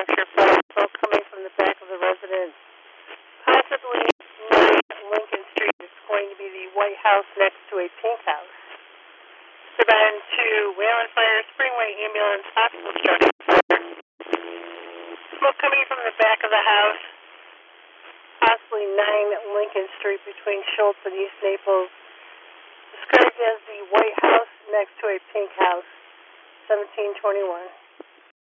structure fire, smoke coming from the back of the residence, possibly 9 Lincoln Street. It's going to be the White House next to a pink house. Suburban to Whalen Fire, Springway Ambulance, possible structure fire. Smoke coming from the back of the house, possibly 9 Lincoln Street between Schultz and East Naples. Described as the White House next to a pink house, 1721.